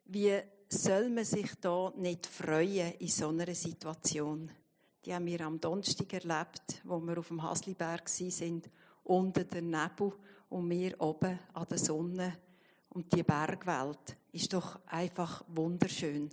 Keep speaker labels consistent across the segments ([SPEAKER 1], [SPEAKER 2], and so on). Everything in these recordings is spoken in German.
[SPEAKER 1] Wie soll man sich da nicht freuen in so einer Situation? Die haben wir am Donnerstag erlebt, wo wir auf dem Hasliberg waren, unter der Nebel und wir oben an der Sonne. Und die Bergwelt ist doch einfach wunderschön.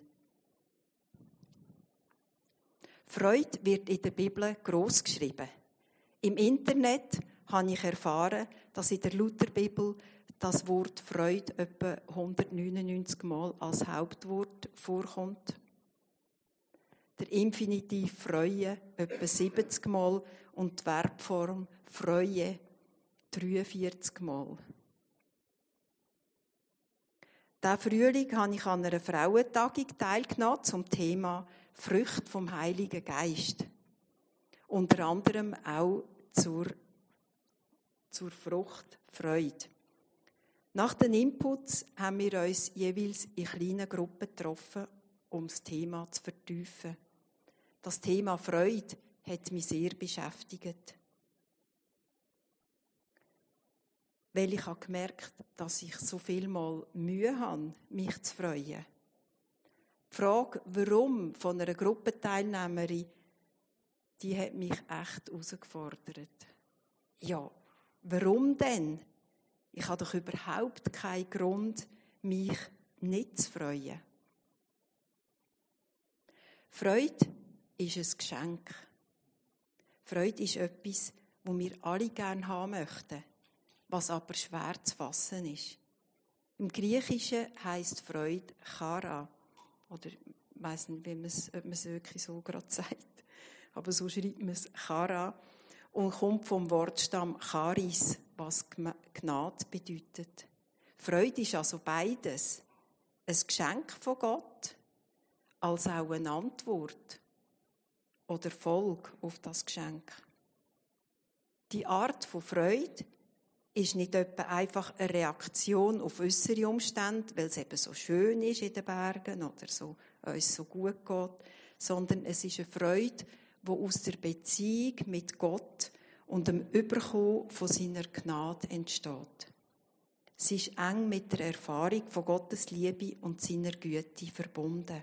[SPEAKER 1] Freude wird in der Bibel gross geschrieben. Im Internet habe ich erfahren, dass in der Lutherbibel das Wort Freude etwa 199 Mal als Hauptwort vorkommt. Der Infinitiv freuen etwa 70 Mal und die Verbform freue 43 Mal. Diesen Frühling habe ich an einer Frauentagung teilgenommen zum Thema Früchte vom Heiligen Geist. Unter anderem auch zur Frucht Freude. Nach den Inputs haben wir uns jeweils in kleinen Gruppen getroffen, um das Thema zu vertiefen. Das Thema Freude hat mich sehr beschäftigt. Weil ich habe gemerkt, dass ich so viel Mal Mühe habe, mich zu freuen. Die Frage, warum, von einer Gruppenteilnehmerin, die hat mich echt herausgefordert. Ja, warum denn? Ich habe doch überhaupt keinen Grund, mich nicht zu freuen. Freude ist ein Geschenk. Freude ist etwas, das wir alle gerne haben möchten, was aber schwer zu fassen ist. Im Griechischen heisst Freude Chara. Oder ich weiss nicht, ob man es wirklich so gerade sagt. Aber so schreibt man es Chara. Und kommt vom Wortstamm Charis, was Gnade bedeutet. Freude ist also beides. Ein Geschenk von Gott, als auch eine Antwort oder Folge auf das Geschenk. Die Art von Freude ist nicht etwa einfach eine Reaktion auf äußere Umstände, weil es eben so schön ist in den Bergen oder so, uns so gut geht, sondern es ist eine Freude, die aus der Beziehung mit Gott und dem Überkommen von seiner Gnade entsteht. Sie ist eng mit der Erfahrung von Gottes Liebe und seiner Güte verbunden.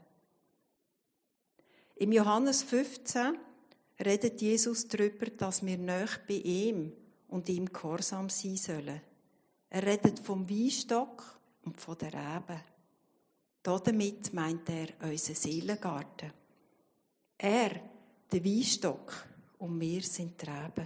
[SPEAKER 1] Im Johannes 15 redet Jesus darüber, dass wir nahe bei ihm und ihm gehorsam sein sollen. Er redet vom Weinstock und von der Rebe. Damit meint er unseren Seelengarten. Er, der Weinstock, und wir sind die Reben.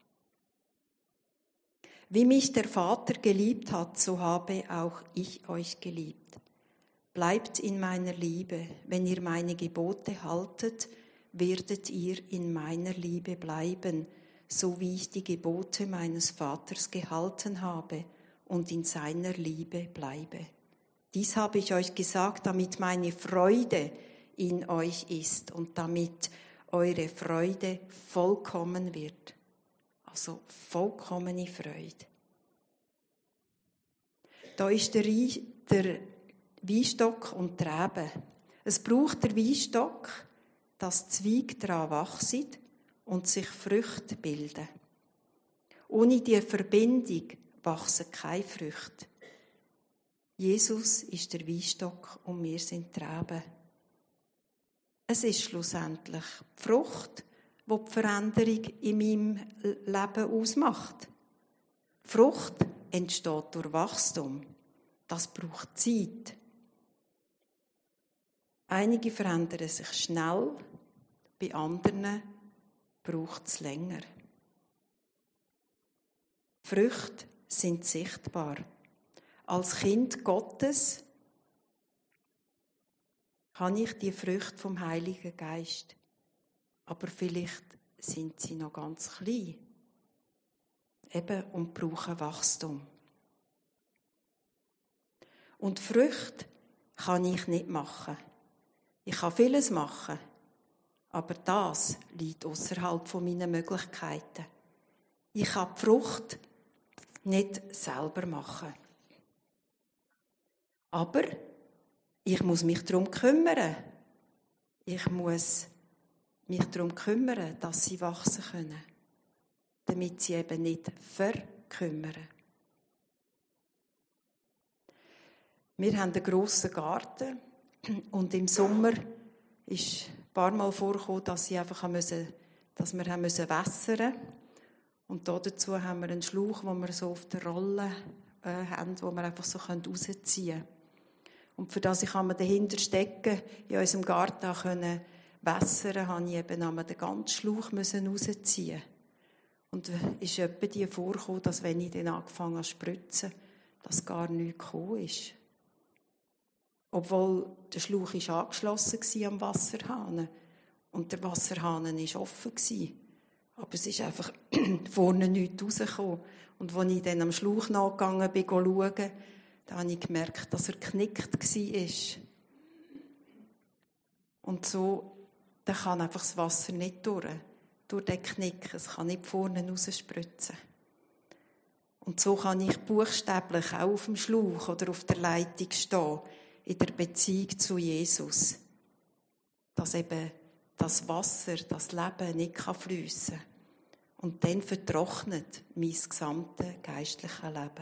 [SPEAKER 1] Wie mich der Vater geliebt hat, so habe auch ich euch geliebt. Bleibt in meiner Liebe. Wenn ihr meine Gebote haltet, werdet ihr in meiner Liebe bleiben, so wie ich die Gebote meines Vaters gehalten habe und in seiner Liebe bleibe. Dies habe ich euch gesagt, damit meine Freude in euch ist und damit eure Freude vollkommen wird. Also vollkommene Freude. Da ist der Weinstock und die Rebe. Es braucht der Weinstock, dass die Zweige daran wachsen und sich Früchte bilden. Ohne diese Verbindung wachsen keine Früchte. Jesus ist der Weinstock und wir sind die Reben. Es ist schlussendlich die Frucht, die die Veränderung in meinem Leben ausmacht. Die Frucht entsteht durch Wachstum. Das braucht Zeit. Einige verändern sich schnell, bei anderen braucht es länger. Früchte sind sichtbar. Als Kind Gottes habe ich die Früchte vom Heiligen Geist. Aber vielleicht sind sie noch ganz klein. Eben und brauchen Wachstum. Und Früchte kann ich nicht machen. Ich kann vieles machen, aber das liegt außerhalb von meinen Möglichkeiten. Ich kann die Frucht nicht selber machen. Aber ich muss mich darum kümmern. Ich muss mich darum kümmern, dass sie wachsen können, damit sie eben nicht verkümmern. Wir haben einen grossen Garten und im Sommer ist ein paar Mal vorgekommen, dass wir wässern mussten. Und dazu haben wir einen Schlauch, den wir so auf der Rolle haben, wo wir einfach so rausziehen können. Und für das ich dahinter stecken in unserem Garten können wässern, musste ich eben einmal den ganzen Schlauch rausziehen. Und es ist etwa die vorgekommen, dass wenn ich dann angefangen habe zu spritzen, dass gar nichts gekommen ist. Obwohl der Schlauch angeschlossen war am Wasserhahn. Und der Wasserhahn war offen. Aber es ist einfach vorne nichts rausgekommen. Und als ich dann am Schlauch nachgegangen bin, schauen, da habe ich gemerkt, dass er geknickt war. Und so, da kann einfach das Wasser nicht durch den Knick. Es kann nicht vorne rausspritzen. Und so kann ich buchstäblich auch auf dem Schlauch oder auf der Leitung stehen, in der Beziehung zu Jesus. Dass eben das Wasser, das Leben nicht fliessen kann. Und dann vertrocknet mein gesamtes geistliches Leben.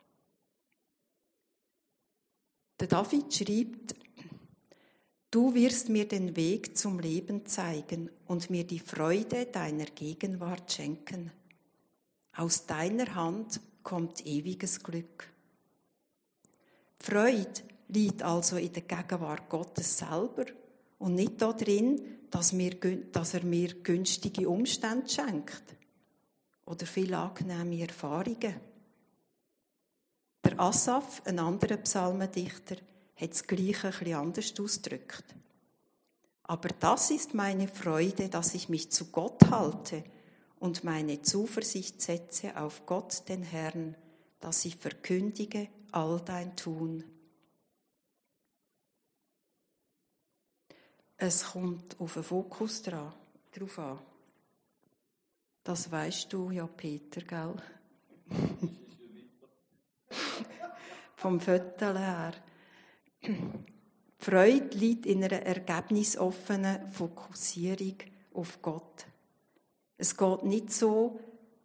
[SPEAKER 1] Der David schreibt, du wirst mir den Weg zum Leben zeigen und mir die Freude deiner Gegenwart schenken. Aus deiner Hand kommt ewiges Glück. Die Freude liegt also in der Gegenwart Gottes selber und nicht darin, dass er mir günstige Umstände schenkt oder viele angenehme Erfahrungen. Der Asaf, ein anderer Psalmendichter, hat das Gleiche ein bisschen anders ausgedrückt. Aber das ist meine Freude, dass ich mich zu Gott halte und meine Zuversicht setze auf Gott, den Herrn, dass ich verkündige all dein Tun. Es kommt auf den Fokus drauf an. Das weisst du ja, Peter, gell? Vom Viertel her. Die Freude liegt in einer ergebnisoffenen Fokussierung auf Gott. Es geht nicht so,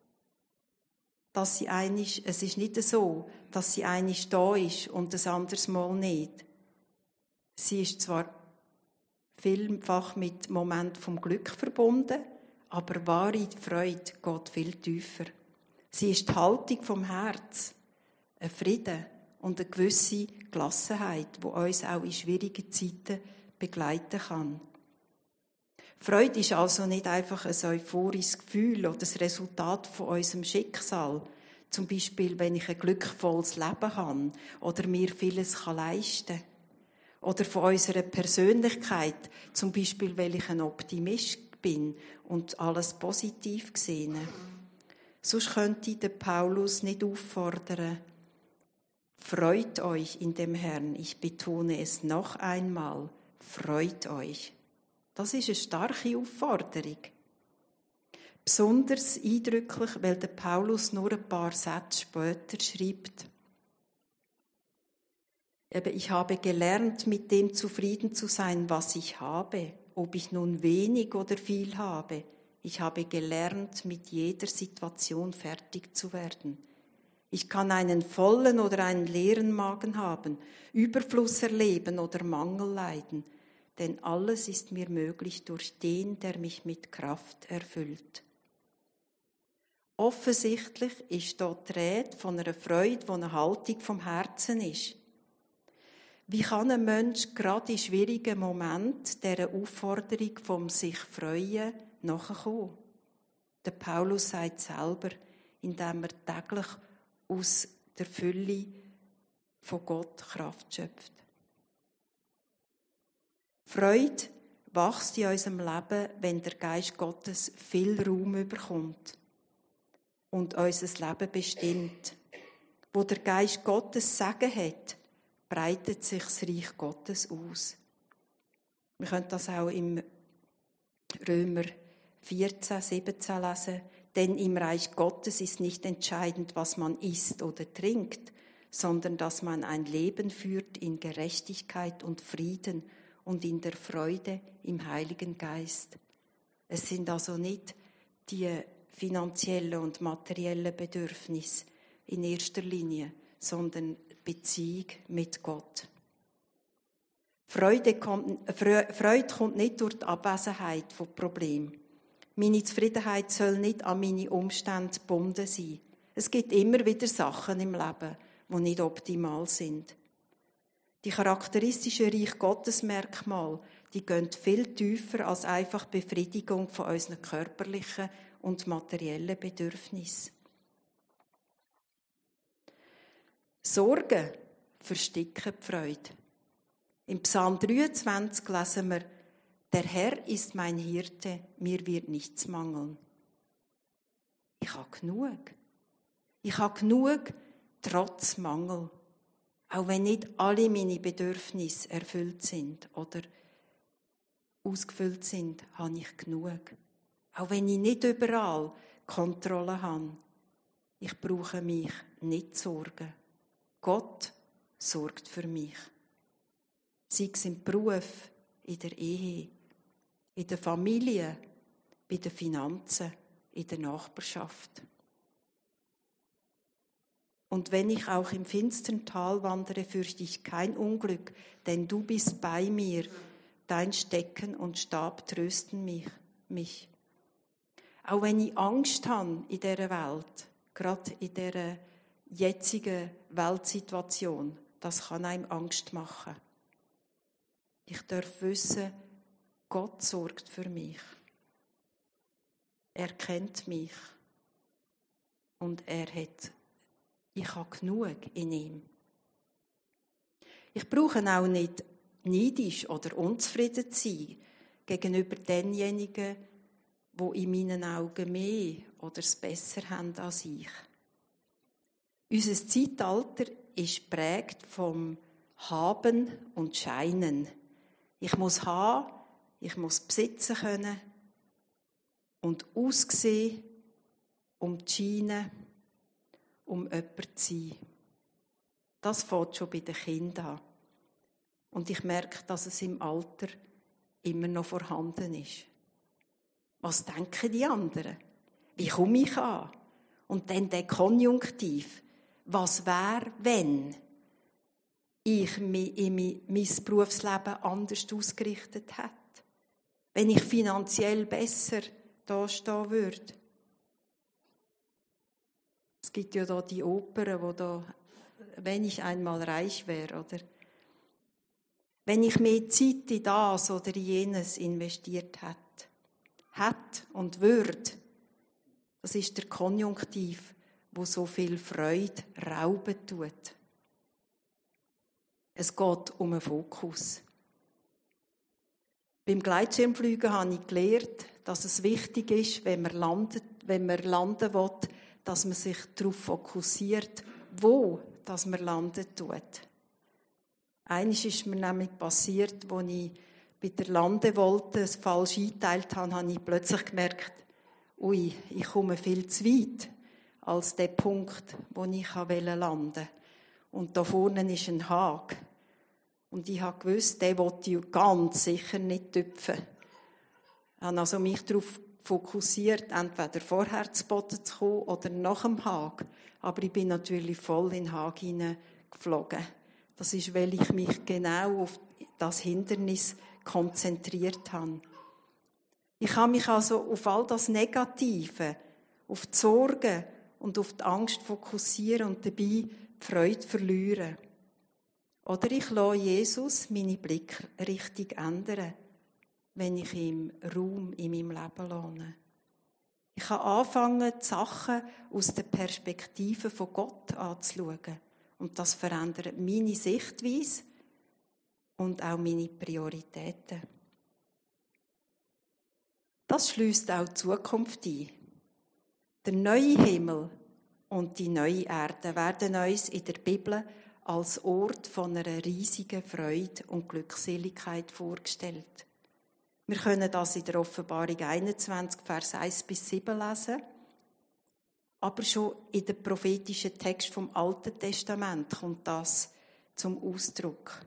[SPEAKER 1] es ist nicht so, dass sie einig da ist und ein anderes Mal nicht. Sie ist zwar vielfach mit Momenten vom Glück verbunden, aber wahre Freude geht viel tiefer. Sie ist die Haltung vom Herz, ein Frieden und eine gewisse Gelassenheit, die uns auch in schwierigen Zeiten begleiten kann. Freude ist also nicht einfach ein euphorisches Gefühl oder das Resultat von unserem Schicksal. Zum Beispiel, wenn ich ein glückvolles Leben habe oder mir vieles leisten kann. Oder von unserer Persönlichkeit, zum Beispiel, weil ich ein Optimist bin und alles positiv sehe. Sonst könnte der Paulus nicht auffordern, freut euch in dem Herrn, ich betone es noch einmal, freut euch. Das ist eine starke Aufforderung. Besonders eindrücklich, weil der Paulus nur ein paar Sätze später schreibt. Ich habe gelernt, mit dem zufrieden zu sein, was ich habe, ob ich nun wenig oder viel habe. Ich habe gelernt, mit jeder Situation fertig zu werden. Ich kann einen vollen oder einen leeren Magen haben, Überfluss erleben oder Mangel leiden, denn alles ist mir möglich durch den, der mich mit Kraft erfüllt. Offensichtlich ist dort die Rede von einer Freude, die eine Haltung vom Herzen ist. Wie kann ein Mensch gerade in schwierigen Momenten dieser Aufforderung vom sich freuen nachkommen? Der Paulus sagt selber, indem er täglich aus der Fülle von Gott Kraft schöpft. Freude wächst in unserem Leben, wenn der Geist Gottes viel Raum bekommt und unser Leben bestimmt. Wo der Geist Gottes Segen hat, breitet sich das Reich Gottes aus. Wir können das auch im Römer 14, 17 lesen. Denn im Reich Gottes ist nicht entscheidend, was man isst oder trinkt, sondern dass man ein Leben führt in Gerechtigkeit und Frieden und in der Freude im Heiligen Geist. Es sind also nicht die finanziellen und materiellen Bedürfnisse in erster Linie, sondern Beziehung mit Gott. Freude kommt nicht durch die Abwesenheit von Problemen. Meine Zufriedenheit soll nicht an meine Umstände gebunden sein. Es gibt immer wieder Sachen im Leben, die nicht optimal sind. Die charakteristischen Reich Gottesmerkmale, die gehen viel tiefer als einfach Befriedigung von unseren körperlichen und materiellen Bedürfnissen. Sorgen verstecken die Freude. Im Psalm 23 lesen wir: Der Herr ist mein Hirte, mir wird nichts mangeln. Ich habe genug. Ich habe genug, trotz Mangel. Auch wenn nicht alle meine Bedürfnisse erfüllt sind oder ausgefüllt sind, habe ich genug. Auch wenn ich nicht überall Kontrolle habe. Ich brauche mich nicht sorgen. Gott sorgt für mich. Sei es im Beruf, in der Ehe, in der Familie, bei den Finanzen, in der Nachbarschaft. Und wenn ich auch im finstern Tal wandere, fürchte ich kein Unglück, denn du bist bei mir. Dein Stecken und Stab trösten mich. Auch wenn ich Angst habe in dieser Welt, gerade in dieser jetzigen Weltsituation, das kann einem Angst machen. Ich darf wissen, Gott sorgt für mich. Er kennt mich. Und ich habe genug in ihm. Ich brauche auch nicht neidisch oder unzufrieden zu sein gegenüber denjenigen, die in meinen Augen mehr oder es besser haben als ich. Unser Zeitalter ist geprägt vom Haben und Scheinen. Ich muss haben, ich muss besitzen können und aussehen, um zu scheinen, um jemand zu sein. Das fängt schon bei den Kindern an. Und ich merke, dass es im Alter immer noch vorhanden ist. Was denken die anderen? Wie komme ich an? Und dann der Konjunktiv. Was wäre, wenn ich mein Berufsleben anders ausgerichtet hätte? Wenn ich finanziell besser dastehen würde? Es gibt ja da die Opern, wo da, wenn ich einmal reich wäre, oder? Wenn ich mehr Zeit in das oder in jenes investiert hätte und würde, das ist der Konjunktiv, wo so viel Freude rauben tut. Es geht um einen Fokus. Beim Gleitschirmfliegen habe ich gelernt, dass es wichtig ist, wenn man landen will, dass man sich darauf fokussiert, wo dass man landen tut. Eines ist mir nämlich passiert, als ich bei der Landewolte es falsch eingeteilt habe ich plötzlich gemerkt, ui, ich komme viel zu weit als der Punkt, wo ich landen wollte. Und da vorne ist ein Hag. Und ich habe gewusst, den wollte ich ganz sicher nicht tüpfen. Ich habe also mich darauf fokussiert, entweder vorher zu Boden zu kommen oder nach dem Hag. Aber ich bin natürlich voll in den Hag hineingeflogen. Das ist, weil ich mich genau auf das Hindernis konzentriert habe. Ich habe mich also auf all das Negative, auf die Sorgen und auf die Angst fokussieren und dabei die Freude verlieren. Oder ich lasse Jesus meine Blickrichtung ändern, wenn ich ihm Raum in meinem Leben lasse. Ich kann anfangen, die Sachen aus der Perspektive von Gott anzuschauen. Und das verändert meine Sichtweise und auch meine Prioritäten. Das schliesst auch die Zukunft ein. Der neue Himmel und die neue Erde werden uns in der Bibel als Ort von einer riesigen Freude und Glückseligkeit vorgestellt. Wir können das in der Offenbarung 21, Vers 1-7 lesen. Aber schon in den prophetischen Text vom Alten Testament kommt das zum Ausdruck.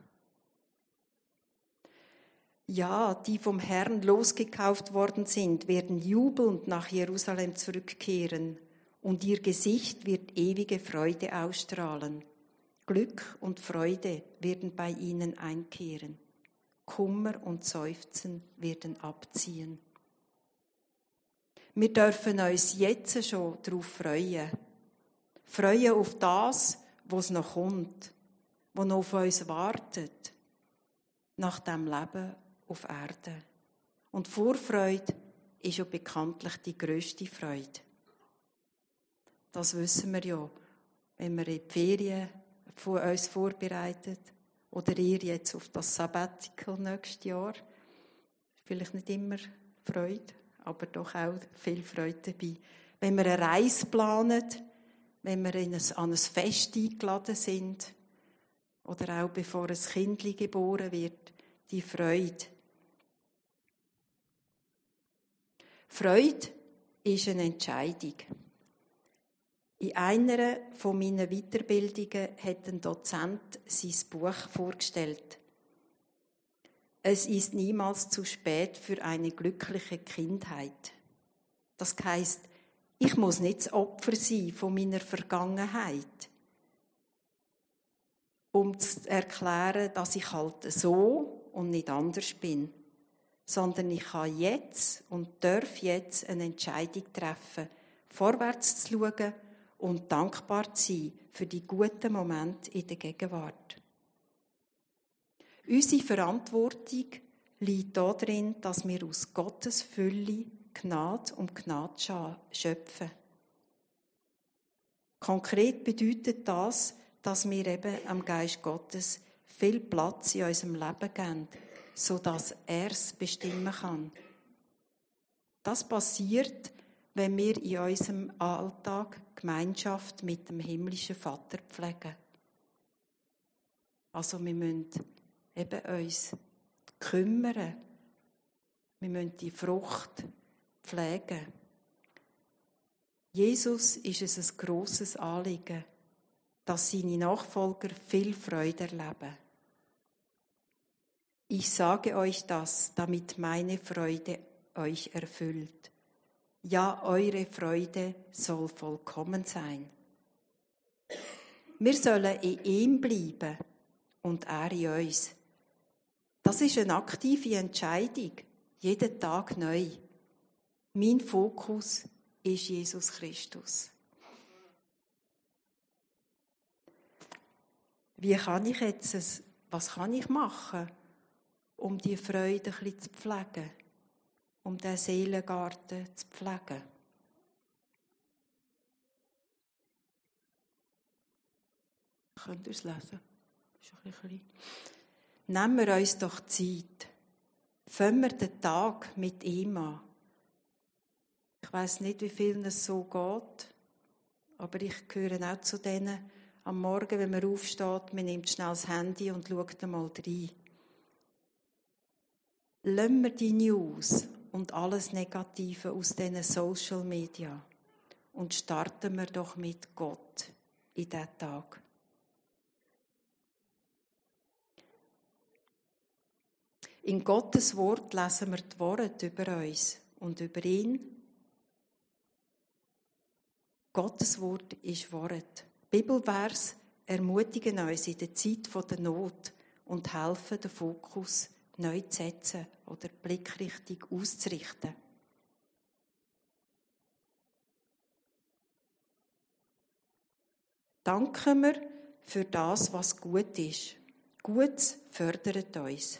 [SPEAKER 1] Ja, die vom Herrn losgekauft worden sind, werden jubelnd nach Jerusalem zurückkehren und ihr Gesicht wird ewige Freude ausstrahlen. Glück und Freude werden bei ihnen einkehren. Kummer und Seufzen werden abziehen. Wir dürfen uns jetzt schon darauf freuen. Freuen auf das, was noch kommt, was noch auf uns wartet, nach dem Leben auf Erde. Und Vorfreude ist ja bekanntlich die grösste Freude. Das wissen wir ja, wenn wir in die Ferien von uns vorbereitet oder ihr jetzt auf das Sabbatical nächstes Jahr. Vielleicht nicht immer Freude, aber doch auch viel Freude dabei. Wenn wir eine Reise planen, wenn wir an ein Fest eingeladen sind oder auch bevor ein Kindli geboren wird, die Freude. Freude ist eine Entscheidung. In einer von meinen Weiterbildungen hat ein Dozent sein Buch vorgestellt. Es ist niemals zu spät für eine glückliche Kindheit. Das heisst, ich muss nicht das Opfer sein von meiner Vergangenheit, um zu erklären, dass ich halt so und nicht anders bin. Sondern ich kann jetzt und darf jetzt eine Entscheidung treffen, vorwärts zu schauen und dankbar zu sein für die guten Momente in der Gegenwart. Unsere Verantwortung liegt darin, dass wir aus Gottes Fülle Gnade um Gnade schöpfen. Konkret bedeutet das, dass wir eben am Geist Gottes viel Platz in unserem Leben geben, sodass er es bestimmen kann. Das passiert, wenn wir in unserem Alltag Gemeinschaft mit dem himmlischen Vater pflegen. Also wir müssen eben uns kümmern. Wir müssen die Frucht pflegen. Jesus ist es ein grosses Anliegen, dass seine Nachfolger viel Freude erleben. Ich sage euch das, damit meine Freude euch erfüllt. Ja, eure Freude soll vollkommen sein. Wir sollen in ihm bleiben und er in uns. Das ist eine aktive Entscheidung, jeden Tag neu. Mein Fokus ist Jesus Christus. Was kann ich machen, um die Freude ein bisschen zu pflegen? Um den Seelengarten zu pflegen. Könnt ihr es lesen? Ist ein bisschen klein. Nehmen wir uns doch Zeit. Fangen wir den Tag mit ihm an. Ich weiss nicht, wie vielen es so geht, aber ich gehöre auch zu denen, am Morgen, wenn man aufsteht, man nimmt schnell das Handy und schaut einmal rein. Lassen wir die News und alles Negative aus diesen Social Media und starten wir doch mit Gott in diesen Tag. In Gottes Wort lesen wir die Worte über uns und über ihn. Gottes Wort ist Wort. Bibelvers ermutigen uns in der Zeit der Not und helfen, den Fokus neu zu setzen oder die Blickrichtung auszurichten. Danken wir für das, was gut ist. Gutes fördert uns.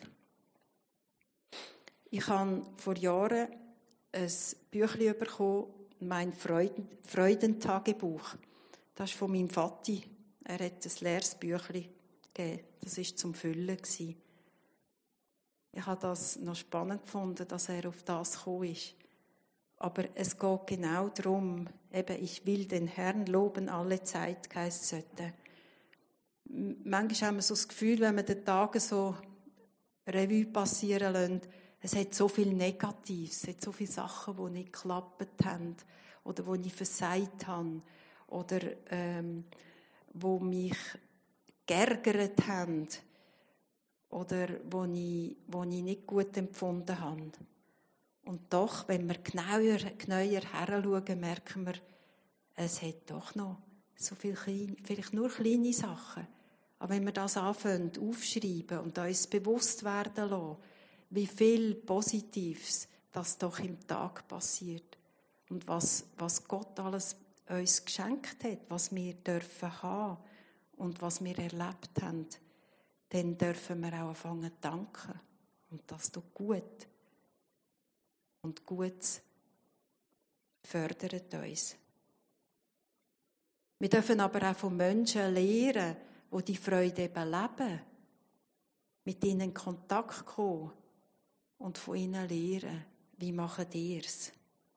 [SPEAKER 1] Ich habe vor Jahren ein Büchlein bekommen, mein Freudentagebuch. Das ist von meinem Vati. Er hat ein leeres Büchlein gegeben. Das war zum Füllen. Ich habe das noch spannend gefunden, dass er auf das gekommen ist. Aber es geht genau darum, eben, ich will den Herrn loben alle Zeit, heisst es. Manchmal haben wir so das Gefühl, wenn wir den Tag so Revue passieren lassen, es hat so viel Negatives, es hat so viele Sachen, die nicht geklappt haben oder die ich versagt habe oder die mich geärgert haben oder wo ich nicht gut empfunden habe. Und doch, wenn wir genauer heranschauen, merken wir, es hat doch noch so viele vielleicht nur kleine Sachen, Aber wenn wir das anfangen aufschreiben und uns bewusst werden lassen, wie viel Positives das doch im Tag passiert und was Gott alles uns geschenkt hat, was wir dürfen haben und was wir erlebt haben, dann dürfen wir auch anfangen zu danken. Und das tut gut. Und Gutes fördert uns. Wir dürfen aber auch von Menschen lernen, die die Freude eben leben, mit ihnen in Kontakt kommen und von ihnen lernen, wie machen ihr es.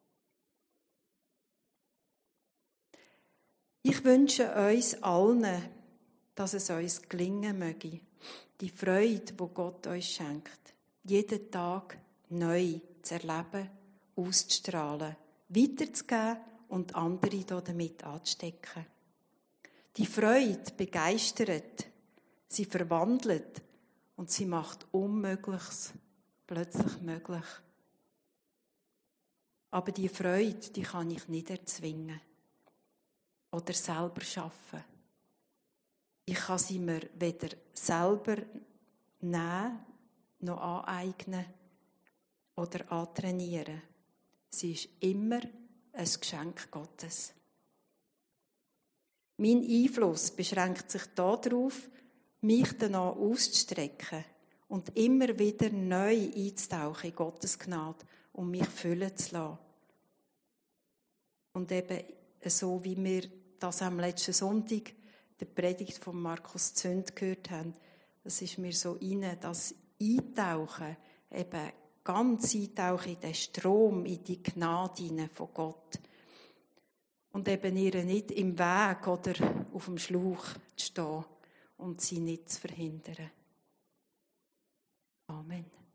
[SPEAKER 1] Ich wünsche uns allen, dass es uns gelingen möge, die Freude, die Gott uns schenkt, jeden Tag neu zu erleben, auszustrahlen, weiterzugeben und andere damit anzustecken. Die Freude begeistert, sie verwandelt und sie macht Unmögliches plötzlich möglich. Aber die Freude, die kann ich nicht erzwingen oder selber schaffen. Ich kann sie mir weder selber nehmen, noch aneignen oder antrainieren. Sie ist immer ein Geschenk Gottes. Mein Einfluss beschränkt sich darauf, mich danach auszustrecken und immer wieder neu einzutauchen in Gottes Gnade und mich füllen zu lassen. Und eben so, wie wir das am letzten Sonntag der Predigt von Markus Zünd gehört haben, das ist mir so rein, das Eintauchen, eben ganz eintauchen in den Strom, in die Gnade von Gott. Und eben ihr nicht im Weg oder auf dem Schlauch zu stehen und sie nicht zu verhindern. Amen.